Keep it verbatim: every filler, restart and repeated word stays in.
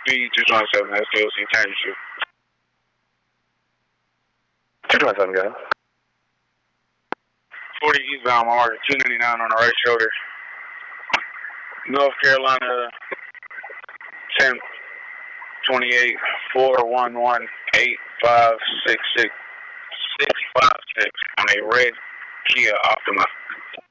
B two twenty-seven, that's L C Tangy Shoe. two twenty-seven, go ahead. forty eastbound market, two ninety-nine on the right shoulder. North Carolina, ten twenty-eight, four one one, eight five six six, six five six on a red Kia Optima.